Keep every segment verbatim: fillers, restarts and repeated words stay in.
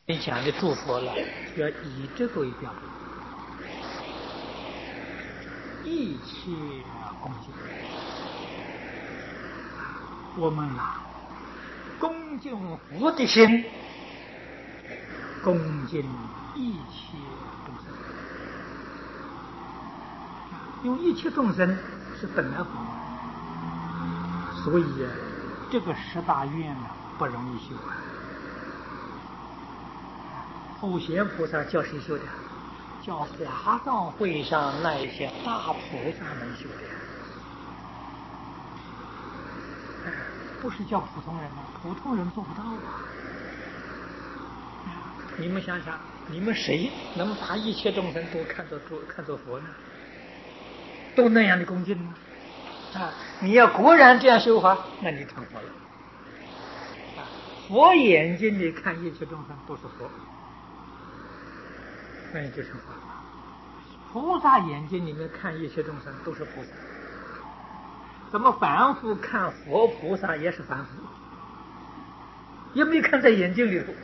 你讲的诸佛了，要以这个为标准，一切恭敬。我们啊，恭敬佛的心，恭敬一切众生，因为一切众生是本来佛，所以啊，这个十大愿呢不容易修啊。普贤菩萨叫谁修的？叫华藏会上那一些大菩萨们修的，不是叫普通人啊，普通人做不到啊。你们想想，你们谁能把一切众生都看作做看作佛呢？都那样的恭敬呢？啊，你要果然这样修法，那你成佛了。啊，佛眼睛里看一切众生都是佛。那你就成佛了。菩萨眼睛里面看一切众生都是菩萨，咱们凡夫看佛菩萨也是凡夫，也没看在眼睛里头，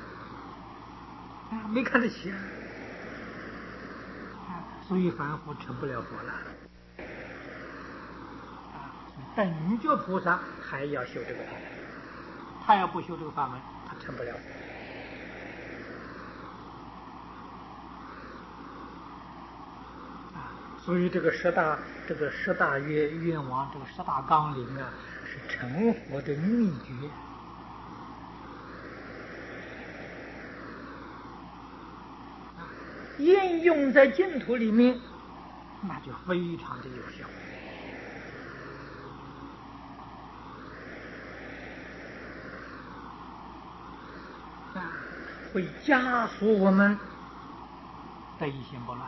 啊，没看得起啊，啊，所以凡夫成不了佛了。啊，等觉菩萨还要修这个法门，他要不修这个法门，他成不了佛。所以这个十大这个十大愿愿望，这个十大纲领啊，是成佛的秘诀。应用在净土里面，那就非常的有效。啊，会加速我们的一心不乱。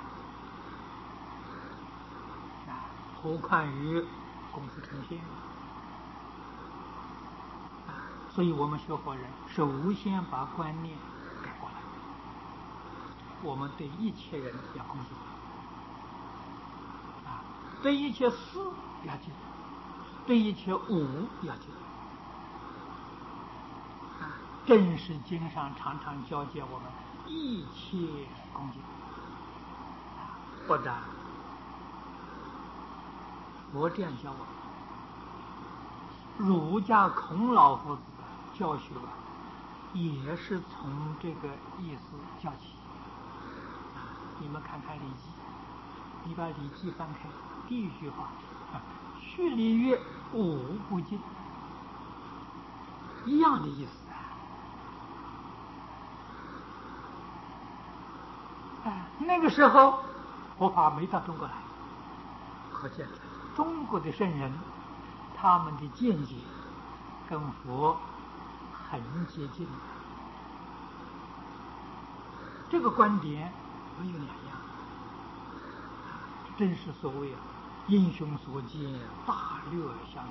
何况于功夫成仙啊！所以我们学佛人首先把观念改过来，我们对一切人要恭敬啊，对一切事要敬，对一切物要敬啊。正是经上常常教诫我们一切恭敬啊，不但佛这样教我们，儒家孔老夫子教学也是从这个意思教起。你们看看《礼记》，你把《礼记》翻开，第一句话：“序礼乐，无不敬。”一样的意思啊。啊，那个时候佛法没到中国来，可见中国的圣人，他们的见解跟佛很接近，这个观点没有两样，正是所谓啊，英雄所见，大略相同。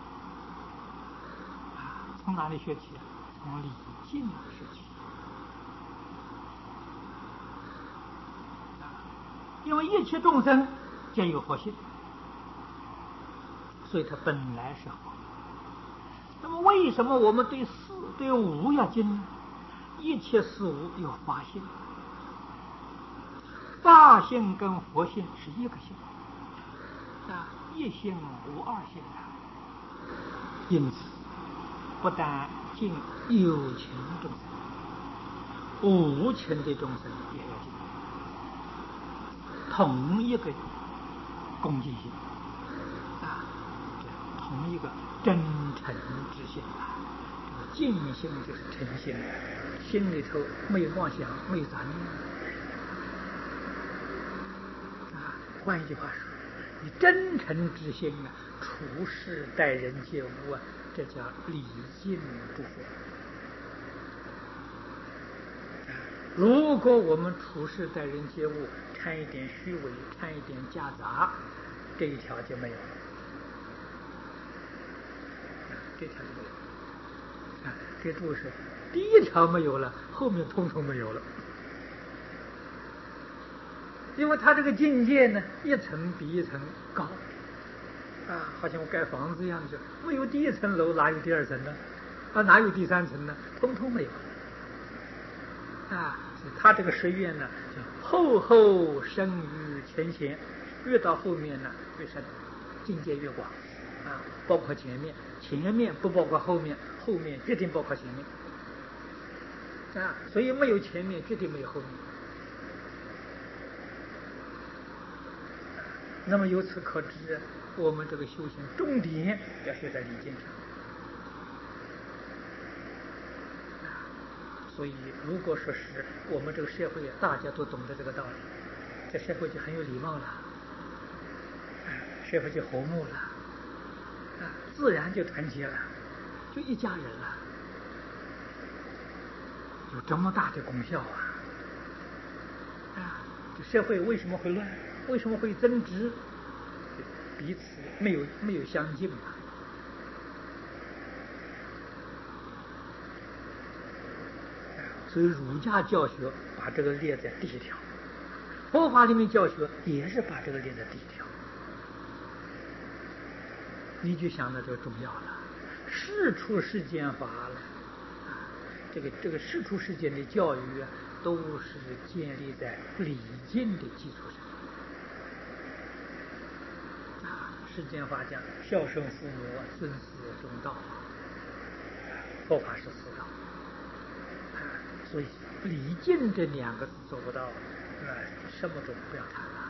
啊，从哪里学起啊？从礼敬学起。啊，因为一切众生皆有佛性。所以它本来是佛。那么为什么我们对事对物要敬呢？一切事物有法性，法性跟佛性是一个性啊，一性无二性啊。因此，不但敬有情众生，无情的众生也要敬，同一个恭敬心。同一个真诚之心啊，这个敬心就是诚心，心里头没有妄想，没有杂念啊。换一句话说，你真诚之心啊，处事待人接物啊，这叫礼敬诸佛啊。如果我们处事待人接物掺一点虚伪，掺一点夹杂，这一条就没有了。这条就没有啊！给诸位说，第一条没有了，后面通通没有了。因为他这个境界呢，一层比一层高啊，好像我盖房子一样的，没有第一层楼，哪有第二层呢？啊，哪有第三层呢？通通没有啊，他这个十愿呢，叫后后生于前前，越到后面呢越深，境界越广啊，包括前面，前面不包括后面，后面决定包括前面啊，所以没有前面，绝对没有后面。那么由此可知，我们这个修行重点要学在理境上。所以，如果说是我们这个社会大家都懂得这个道理，这社会就很有礼貌了，社会就和睦了，啊，自然就团结了，就一家人了，有这么大的功效啊！啊，这社会为什么会乱？为什么会争执？彼此没有没有相敬啊！所以儒家教学把这个列在第一条，佛法里面教学也是把这个列在第一条。你就想到这个重要了，世出世间法了，这个这个世出世间的教育啊，都是建立在礼敬的基础上。啊，世间法讲孝顺父母，尊师重道，佛法是四道。所以礼敬这两个字做不到，那什么都不要谈了。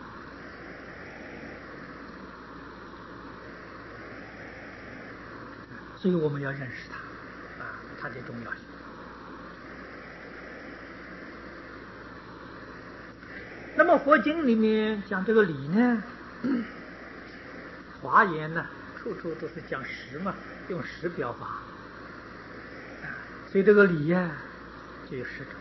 所以我们要认识它，啊，它的重要性。那么佛经里面讲这个礼呢，华严呢，处处都是讲实嘛，用实表法，啊，所以这个礼呀，就有十种。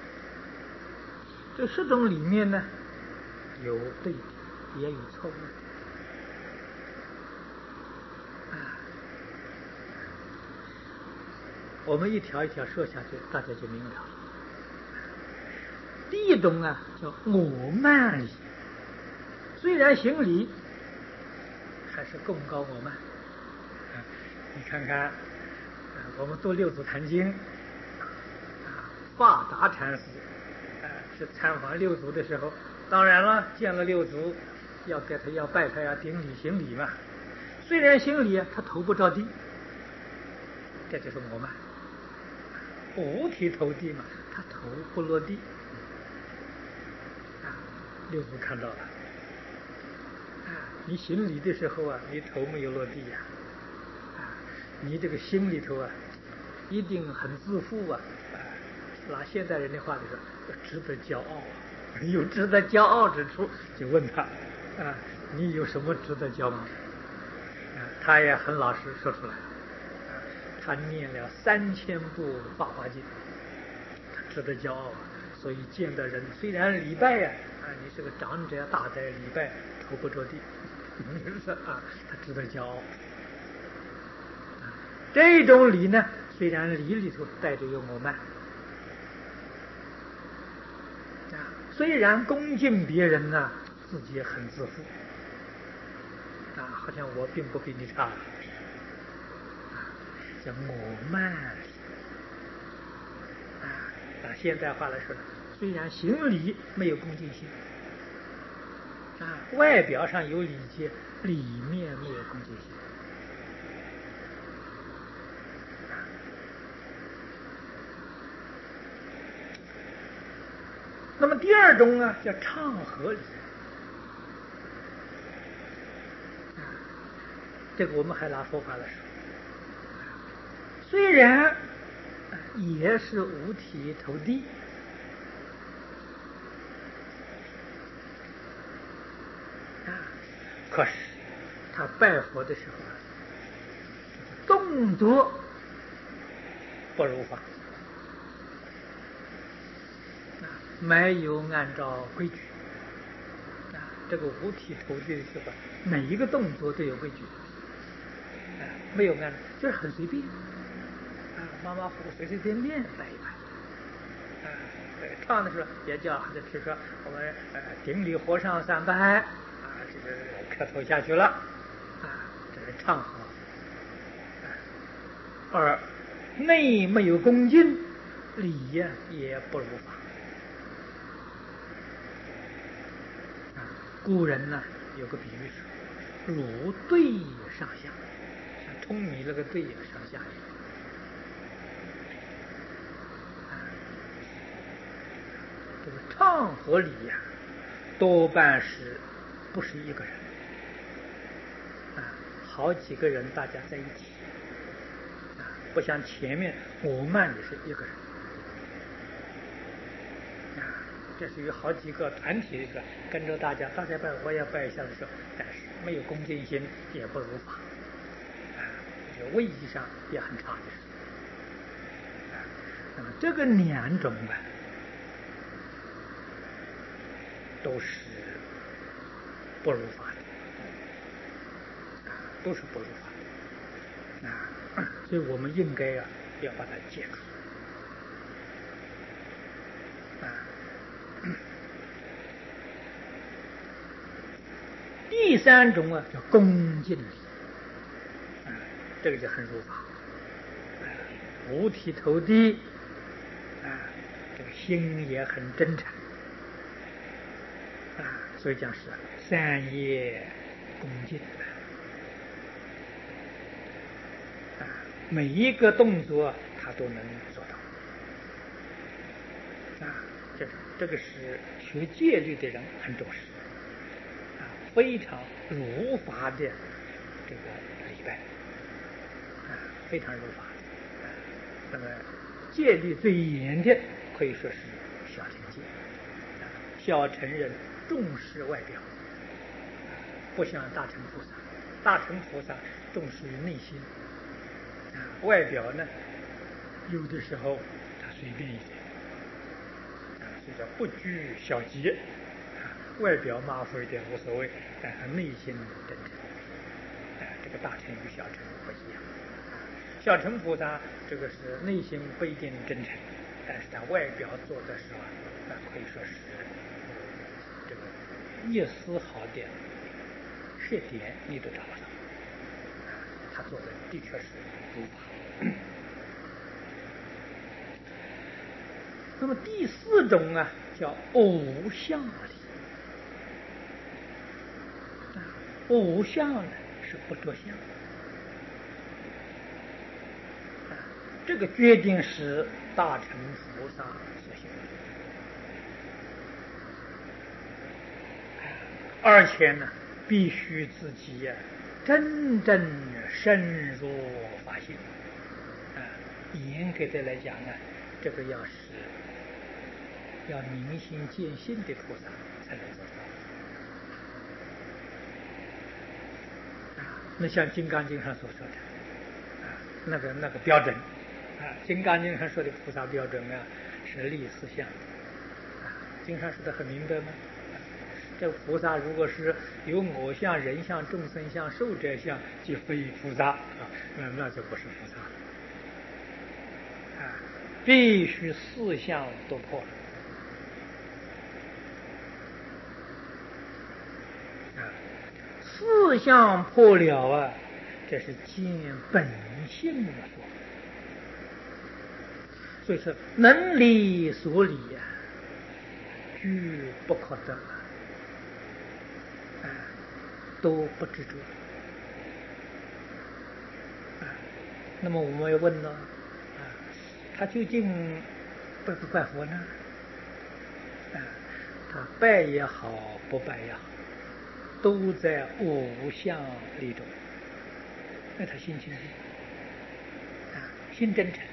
这十种里面呢，有对的，也有错误的。啊，我们一条一条说下去，大家就明了了。第一种啊，叫我慢礼，虽然行礼，还是贡高我慢。啊，你看看，啊，我们读六祖坛经，啊，法达禅师。是参访六祖的时候，当然了，见了六祖，要给他要拜他，要顶礼行礼嘛。虽然行礼，他头不着地，这就是我慢。五体投地嘛，他头不落地。啊，六祖看到了。啊，你行礼的时候啊，你头没有落地呀。啊，你这个心里头啊，一定很自负啊。啊，拿现代人的话就说。值得骄傲，有值得骄傲之处，就问他啊，你有什么值得骄傲？啊，他也很老实说出来，啊，他念了三千部《法华经》，他值得骄傲啊。所以见的人虽然礼拜呀，啊，你是个长者大德礼拜头不着地，是啊，他值得骄傲。啊，这种礼呢，虽然礼里头带着有我慢。虽然恭敬别人呢，自己也很自负，啊，好像我并不比你差，啊，叫我慢，啊，拿现代话来说呢，虽然行礼没有恭敬心，啊，外表上有礼节，里面没有恭敬心。那么第二种呢，叫唱和礼，啊，这个我们还拿佛法来说，虽然也是五体投地，啊，可是他拜佛的时候啊，动作不如法。没有按照规矩，啊，这个五体投地的时候，每一个动作都有规矩，啊，没有按，就是很随便，啊，马马虎虎随随便便拜一拜，啊，唱的时候也叫，就比如说我们呃顶礼和尚三拜，啊，这个磕头下去了，啊，这是唱和，啊，而内没有恭敬。 理呀也不如法。啊，古人呢有个比喻说，如对上下，像舂米那个对上下一样。这个唱和理呀，多半是不是一个人啊，好几个人大家在一起啊，不像前面我慢也是一个人啊，这是有好几个团体的跟着大家，大家拜我也拜一下的时候，但是没有恭敬心，也不如法啊，这个位移上也很差的啊。那么这个两种呢，都是不如法的，都是不如法的啊！所以我们应该啊，要把它戒除啊。第三种啊，叫恭敬礼啊，这个就很如法啊，五体投地啊，这个心也很真诚。啊，所以讲是三业恭敬啊，每一个动作他都能做到啊。这个这个是学戒律的人很重视啊，非常如法的这个礼拜啊，非常如法的。啊，那么戒律最严的可以说是小乘戒啊，小乘人重视外表，不像大乘菩萨，大乘菩萨重视于内心啊，外表呢有的时候他随便一点啊，所以叫不拘小节啊，外表马虎一点无所谓，但他内心真诚啊，这个大乘与小乘不一样啊，小乘菩萨这个是内心不一定真诚，但是他外表做的时候那可以说是这个一丝毫的缺点你都找不到，他做的的确是如法。那么第四种啊，叫偶像礼。偶像呢是不着相，这个决定是大乘菩萨所行，而且呢，必须自己呀、啊、真正深入法性啊。严格的来讲呢，这个要是要明心见性的菩萨才能做到啊。那像《金刚经》上所说的啊，那个那个标准啊，《金刚经》上说的菩萨标准啊，是立四相啊。经上说的很明白吗？这菩萨如果是有我相、人相、众生相、寿者相，即非菩萨啊，那那就不是菩萨了啊！必须四相都破了啊！四相破了啊，这是见本性的佛。所以说，能理所理呀、啊，俱不可得。啊，都不执着啊。那么我们要问呢，啊，他究竟拜不拜佛呢？啊，他拜也好，不拜也好，都在偶像里中。那他心清净啊，心真诚，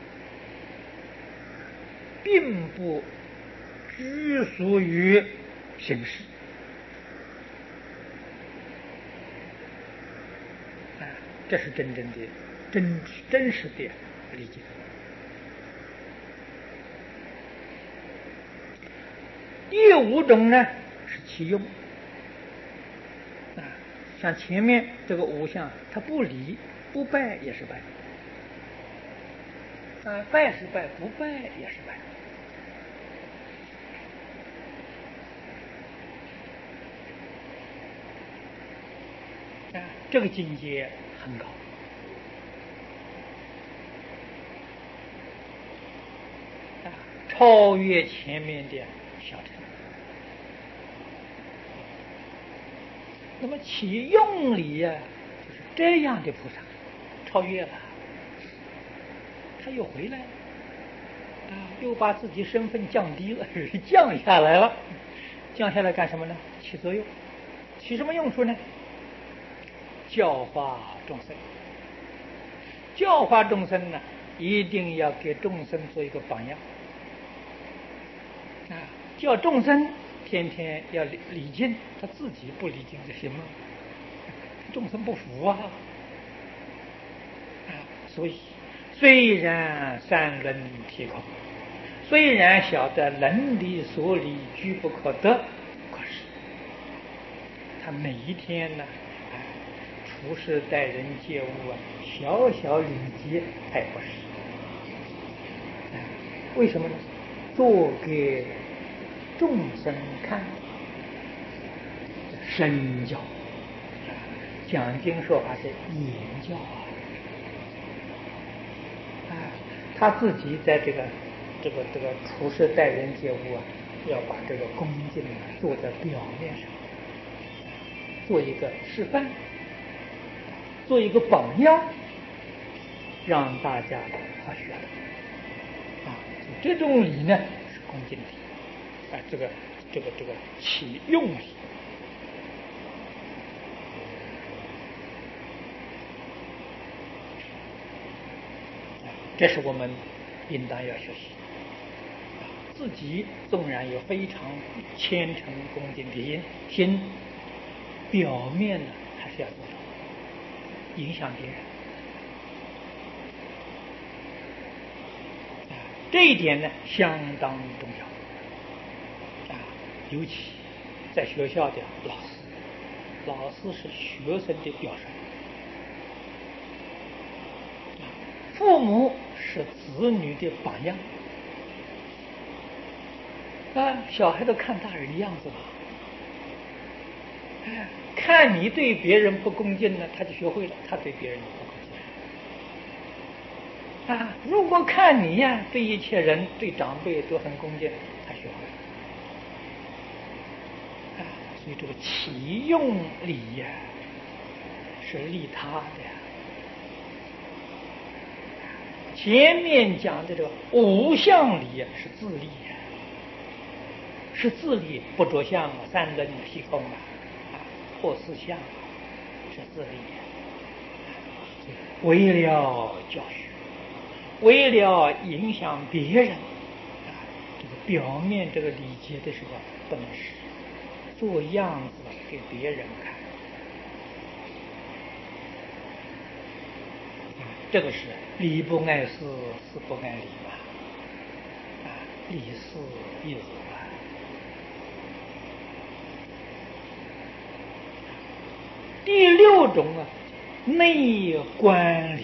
并不拘束于形式。这是真正的、真真实的理解。第五种呢是其用啊，像前面这个五项，他不理不拜也是拜啊，拜是拜，不拜也是拜啊，这个境界很高。 超越前面的小乘。那么其用理呀、啊，就是这样的菩萨，超越了，他又回来了，啊，又把自己身份降低了，降下来了，降下来干什么呢？起作用，起什么用处呢？教化众生，教化众生呢，一定要给众生做一个榜样，啊，叫众生天天要礼礼敬，他自己不礼敬就行吗？众生不服啊！啊，所以虽然三轮体空，虽然晓得人理所理居不可得，可是他每一天呢，哎，处事待人接物啊，小小礼节他也不是。哎，为什么呢？做给众生看，身教。讲经说法是言教啊，啊，他自己在这个这个这个处事待人接物啊，要把这个恭敬啊做在表面上，做一个示范，做一个榜样，让大家好学啊。这种礼呢是恭敬礼，啊，这个这个这个起用礼。这是我们应当要学习。自己纵然有非常虔诚恭敬的心，表面呢还是要做到，影响别人。这一点呢相当重要啊，尤其在学校的老师，老师是学生的表率。父母是子女的榜样啊，小孩都看大人的样子嘛。哎，看你对别人不恭敬呢，他就学会了，他对别人也不恭敬啊。如果看你呀，对一切人、对长辈都很恭敬，他学会了啊。所以这个起用礼呀，是利他的呀。前面讲的这个无相理是自利呀，是自利，不着相，三轮体空啊，破四相，是自利呀。为了教学，为了影响别人啊，这个表面这个礼节的时候不能使，做样子给别人看。这个是礼不碍事，事不碍理嘛，啊，理事一如啊。第六种啊，内观礼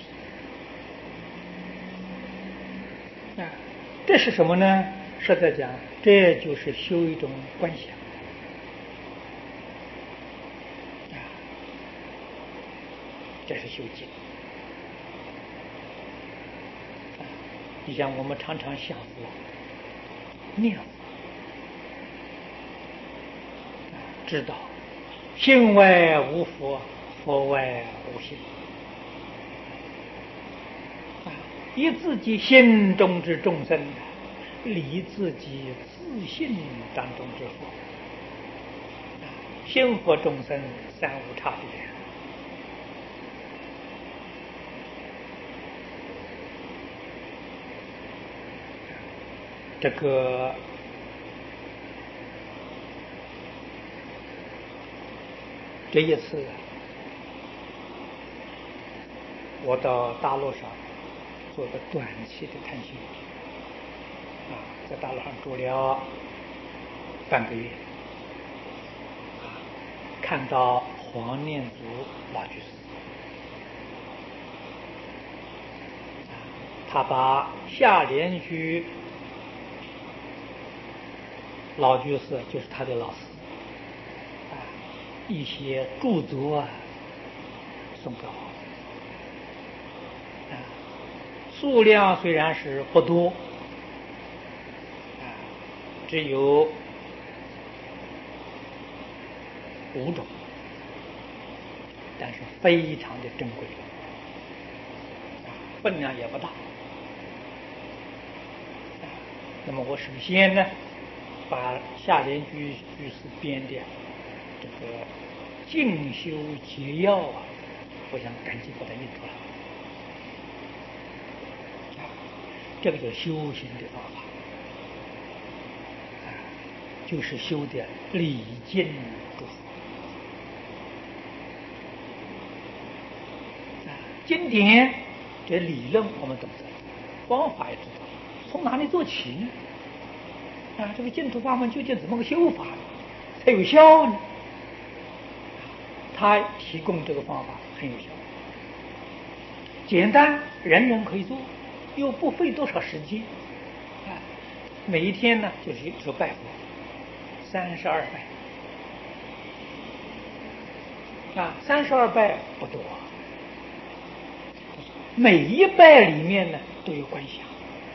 啊，这是什么呢？实在讲，这就是修一种观想啊，这是修静。你像我们常常想佛、念佛，知道心外无佛，佛外无心啊，以自己心中之众生，离自己自信当中之佛，心佛众生三无差别。这个这一次我到大陆上做个短期的探险啊，在大陆上住了半个月，看到黄念祖老居士，他把下莲居老居士就是他的老师啊，一些著作啊送给我啊，数量虽然是不多只有五种，但是非常的珍贵，分量也不大。那么我首先呢，把下联居居士编的这个静修结要啊，我想赶紧把它印出来。这个叫修行的方法，就是修的礼敬诸佛。经典这理论我们懂得，方法也知道，从哪里做起呢？啊，这个净土法门究竟怎么个修法才有效呢？他提供这个方法很有效，简单，人人可以做，又不费多少时间。啊，每一天呢就是一首拜佛，三十二拜。啊，三十二拜不多，每一拜里面呢都有观想。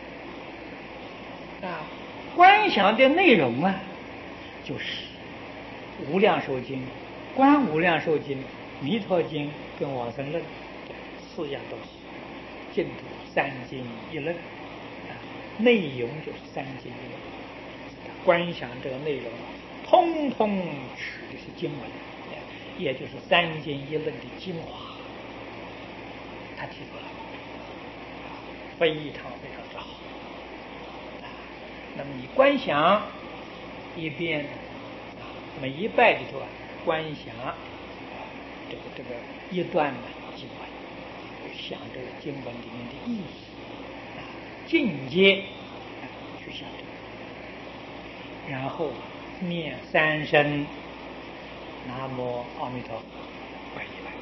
啊，观想的内容啊，就是无量寿经、观无量寿经、弥陀经跟往生论四样东西，净土三经一论，啊，内容就是三经一论。观想这个内容，通通取的是经文，也就是三经一论的精华，他提出来，非常非常之好。那么你观想一边，每一拜里头啊，观想这个这个一段的经文，想这个经文里面的意义，进阶去想这个，然后念三声南无阿弥陀佛，拜一拜。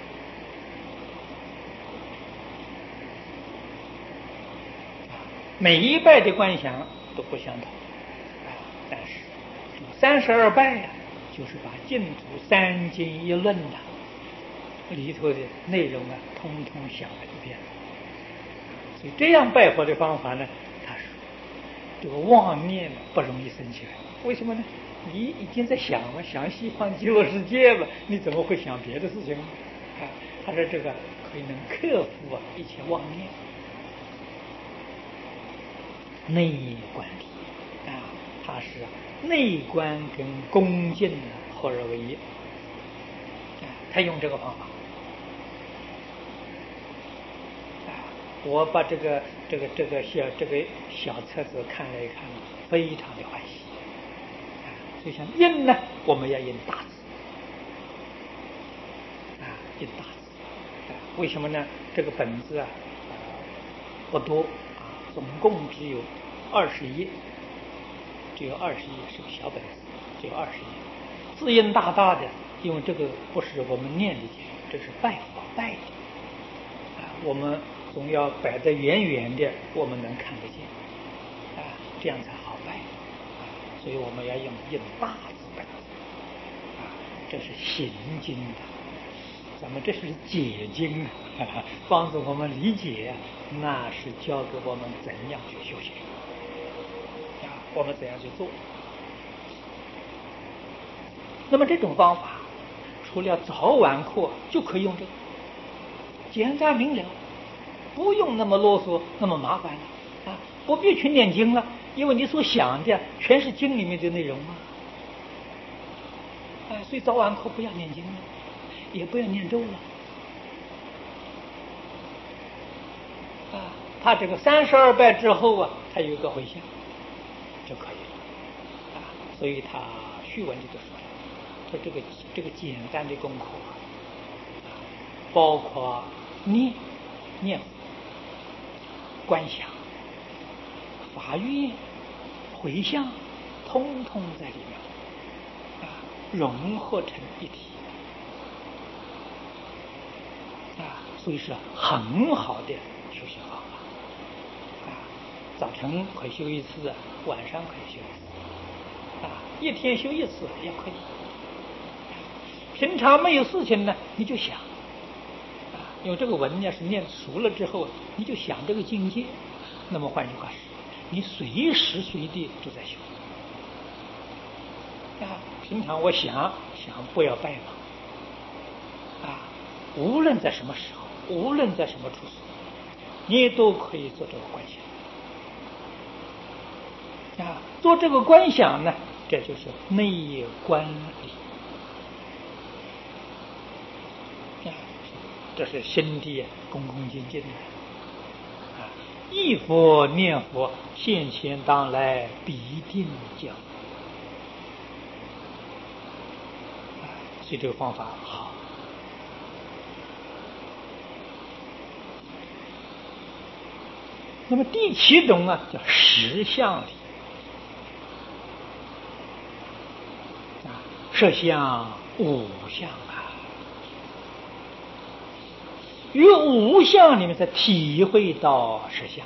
每一拜的观想都不相同，啊，但是三十二拜呀、啊，就是把净土三经一论的、啊、里头的内容啊，通通想了一遍。所以这样拜佛的方法呢，他说这个妄念不容易生起来。为什么呢？你已经在想了，想西方极乐世界了，你怎么会想别的事情呢？啊，他说这个可以能克服啊一切妄念。内观理啊，它是内观跟恭敬合而为一，啊，他用这个方法。啊，我把这个这个这个小这个小册子看了一看，非常的欢喜。啊，所以像印呢，我们要印大字，啊，印大字。啊，为什么呢？这个本子啊，呃、不多啊，总共只有二十页，只有二十页，是个小本子，只有二十页，字印大大的，因为这个不是我们念的经，这是拜佛拜的，啊，我们总要摆得远远的，我们能看得见，啊，这样才好拜，啊，所以我们要用印大字本子，啊，这是行经的，咱们这是解经，啊，帮助我们理解，那是教给我们怎样去修行。我们怎样去做？那么这种方法，除了早晚课就可以用这个，简单明了，不用那么啰嗦，那么麻烦了啊！不必去念经了，因为你所想的全是经里面的内容啊！哎，所以早晚课不要念经了，也不要念咒了啊！他这个三十二拜之后啊，他有一个回向。就可以了，啊，所以他序文里头说了，说这个这个简单的功课，啊，包括念念观想、法愿、回向，通通在里面，啊，融合成一体，啊，所以是很好的修行方法。早晨可以修一次，晚上可以修一次，啊，一天修一次也可以。平常没有事情呢，你就想，啊，因为这个文要是念熟了之后，你就想这个境界。那么换句话说，你随时随地都在修， 啊，平常我想想不要拜嘛，啊，无论在什么时候，无论在什么处所，你都可以做这个观想。啊，做这个观想呢，这就是内观理。啊，这是心地恭恭敬敬的。啊，忆佛念佛，现前当来必定教。啊，所以这个方法好。那么第七种啊，叫实相理。啊，色相、五相啊，于五相里面才体会到实相。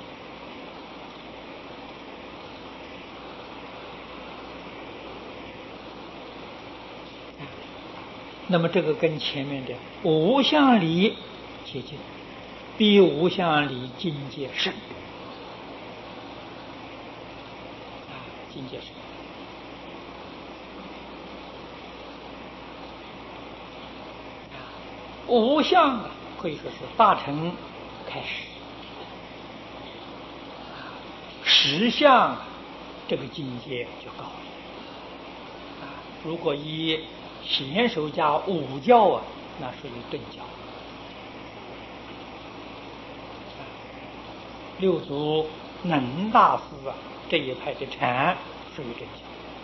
那么这个跟前面的五相理接近，比五相理境界深。啊，境界深。啊，五相可以说是大乘开始。啊，十相这个境界就高了。啊，如果以贤首加五教啊，那属于顿教。六祖能大师啊这一派的禅属于顿教。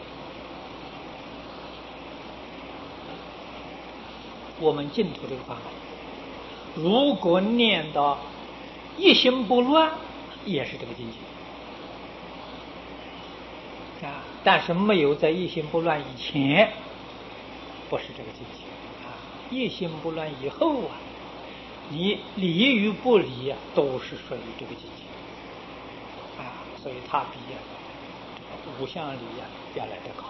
我们净土这个法门，如果念到一心不乱，也是这个境界啊。但是没有在一心不乱以前，不是这个境界啊。一心不乱以后啊，你理与不理啊，都是属于这个境界啊。所以它比啊五相理啊要来得高。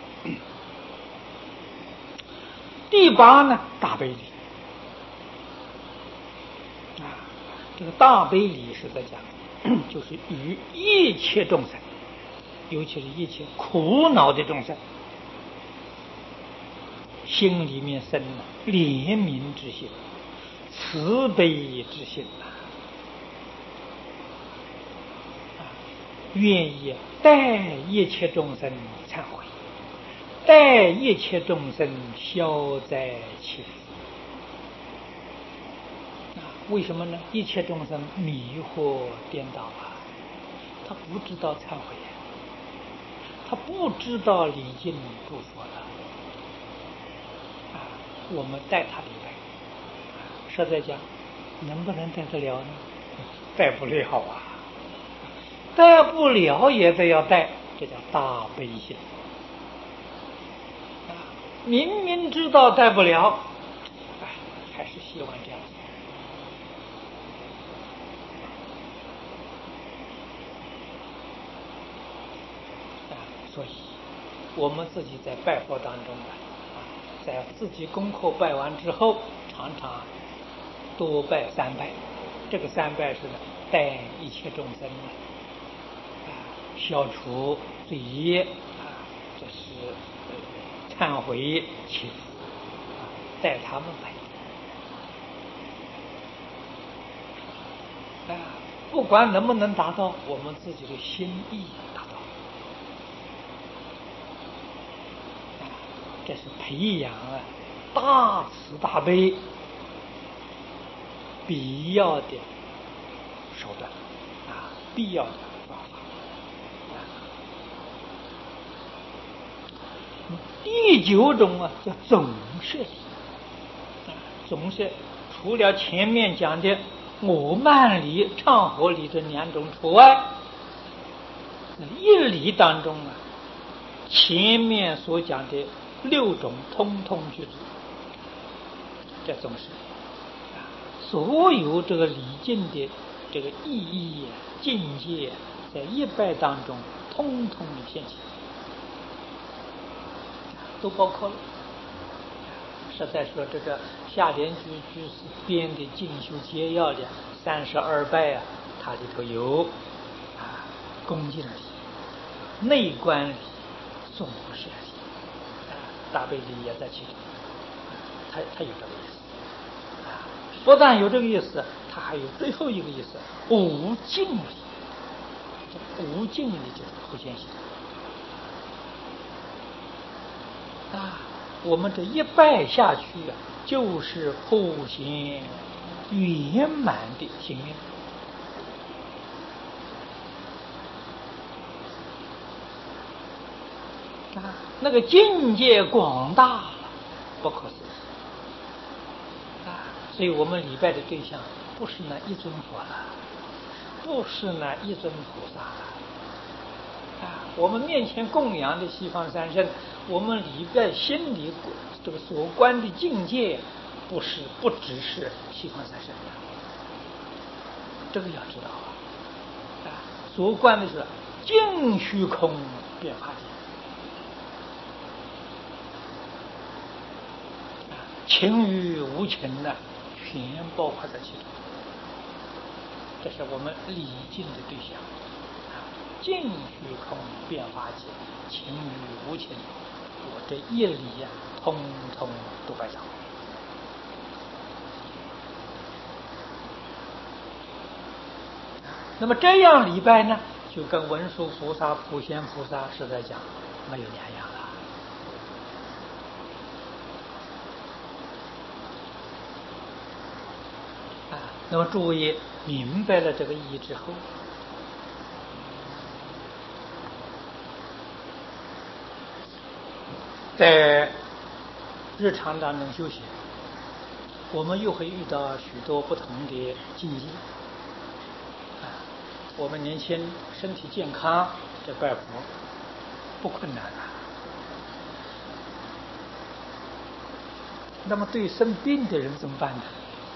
第八呢，大悲理啊，这个大悲理是在讲，就是与一切众生，尤其是一切苦恼的众生，心里面生了怜悯之心、慈悲之心啊，愿意代一切众生忏悔，代一切众生消灾祈福。啊，为什么呢？一切众生迷惑颠倒啊，他不知道忏悔呀，他不知道礼敬诸佛了。啊，我们带他礼拜，实在讲，能不能带得了呢？带不了啊，带不了也得要带，这叫大悲心。明明知道带不了，哎，还是希望这样。啊，所以我们自己在拜佛当中啊，在自己功课拜完之后，常常多拜三拜。这个三拜是代一切众生啊，消除罪业啊，这是忏悔祈福，带他们来。啊，不管能不能达到，我们自己的心意达到。啊，这是培养啊大慈大悲必要的手段啊，必要的方法。第九种啊，叫总摄理。啊，总摄除了前面讲的我慢理、忏悔理这两种除外，一理当中啊，前面所讲的六种通通具足，这总是啊，所有这个礼敬的这个意义、境界，在一拜当中通通的现起，都包括了。实在说，这个夏莲居居士编的《进修捷要》的三十二拜啊，它里头有啊恭敬礼、内观礼、总摄理大悲礼也在其中，他他有这个意思啊。不但有这个意思，他还有最后一个意思，无尽力。无尽力就是普贤行啊。我们这一拜下去啊，就是普贤圆满的心愿啊，那个境界广大不可思议啊。所以我们礼拜的对象不是那一尊佛了，不是那一尊菩萨了啊。我们面前供养的西方三圣，我们礼拜心里这个所观的境界，不是不只是西方三圣的，这个要知道啊。啊，所观的是净虚空变化界。情与无情呢，全包括在其中。这是我们礼敬的对象啊，净虚空变化界，情与无情，我这一礼呀、啊，通通都拜上。那么这样礼拜呢，就跟文殊菩萨、普贤菩萨是在讲没有两样了。啊，那么诸位明白了这个意义之后，在日常当中修行，我们又会遇到许多不同的境界。啊，我们年轻身体健康，这拜佛不困难啊。那么对生病的人怎么办呢？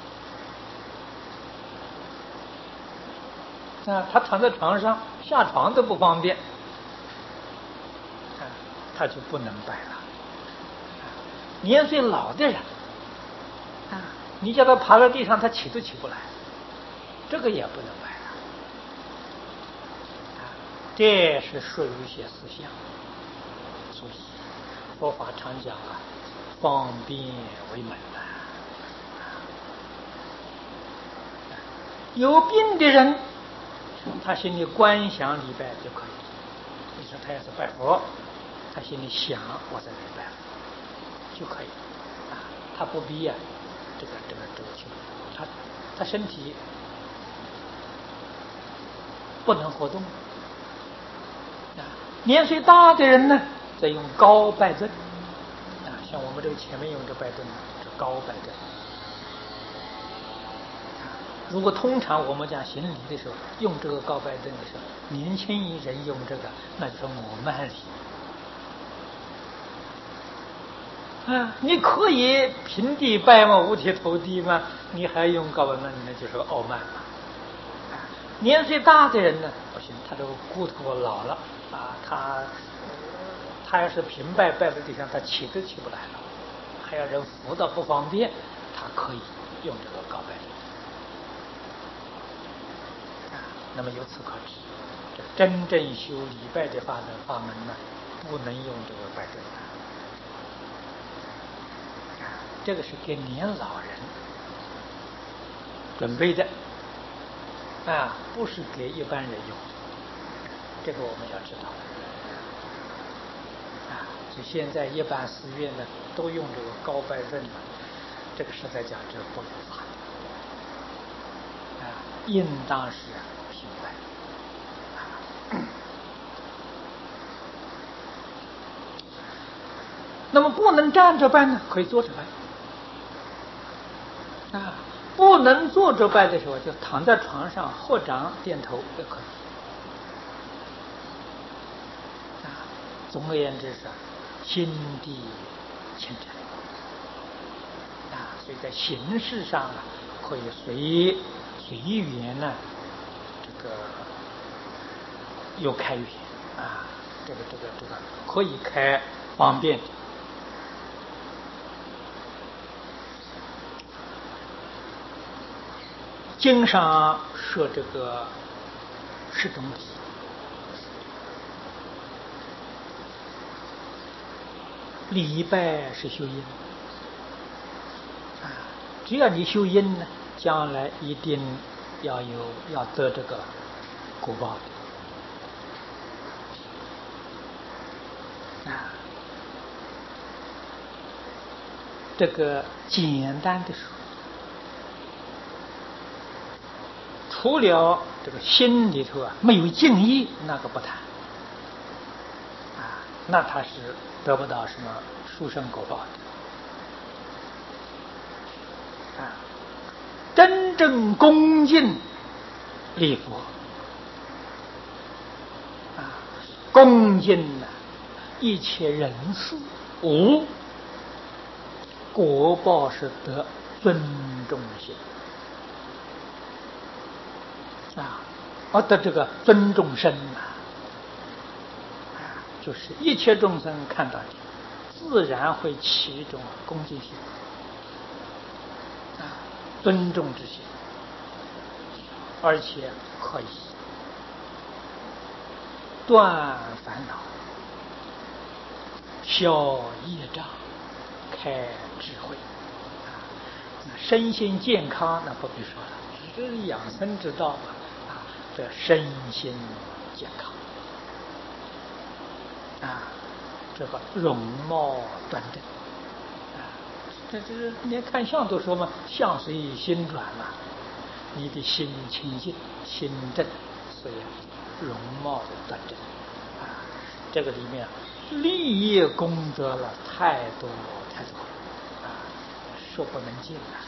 啊，他躺在床上，下床都不方便，啊，他就不能拜了。年岁老的人，啊，你叫他爬到地上，他起都起不来，这个也不能拜了。啊，这是属于一些思想，所以佛法常讲啊，方便为门啊。有病的人，他心里观想礼拜就可以。你说他要是拜佛，他心里想我在礼拜佛就可以啊，他不必呀、啊，这个这个这个去，他他身体不能活动啊。年岁大的人呢，再用高拜阵啊，像我们这个前面用这拜阵是高拜阵。如果通常我们讲行礼的时候用这个高拜阵的时候，年轻人用这个，那就是我慢礼啊。你可以平地拜嘛，五体投地嘛，你还用高拜，那那就是傲慢嘛。啊，年岁大的人呢，不行，他这个骨头老了啊，他他要是平拜拜在地上，他起都起不来了，还要人扶到不方便，他可以用这个高拜阵。那么由此可知，这真正修礼拜的法门法门呢，不能用这个拜阵的。啊，这个是给年老人准备的，啊，不是给一般人用。这个我们要知道。啊，所以现在一般寺院呢都用这个高拜阵，这个实在讲这不如法的。啊，应当是平拜。那么不能站着拜呢，可以坐着拜啊。不能坐着拜的时候，就躺在床上合掌点头也可以啊。总而言之是心地清净啊，所以在形式上啊，可以随随缘呢，这个有开缘啊，这个这个这个可以开方便。经上说这个十种礼礼拜是修因啊，只要你修因呢，将来一定要有要得这个果报的啊。这个简单的说，除了这个心里头啊没有敬意，那个不谈啊，那他是得不到什么殊胜果报的啊。真正恭敬礼佛啊，恭敬呢一切人事无果报是得尊重心啊，而得这个尊重身呐，啊，就是一切众生看到你，自然会起一种恭敬心啊，尊重之心，而且可以断烦恼、消业障、开智慧啊。那身心健康那不必说了，这是养生之道啊，啊，这身心健康啊，这个容貌端正啊，这这连看相都说嘛，相随心转嘛，你的心清净、心正，所以容貌的端正啊，这个里面利益功德了太多太多啊，说不能尽啊。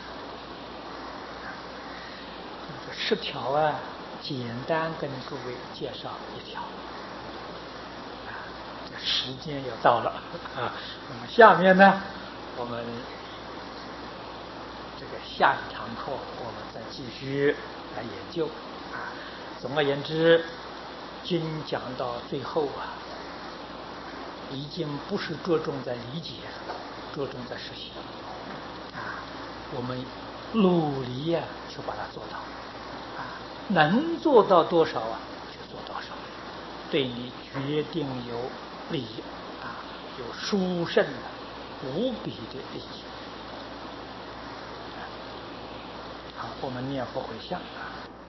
这十条啊，简单跟各位介绍一条啊，这时间要到了啊，那么下面呢，我们这个下一堂课我们再继续来研究啊。总而言之，经讲到最后啊，已经不是着重在理解，着重在实行啊。我们努力呀、啊，去把它做到啊，能做到多少啊，就做多少，对你决定有利益啊，有殊胜的无比的利益。好，我们念佛回向啊。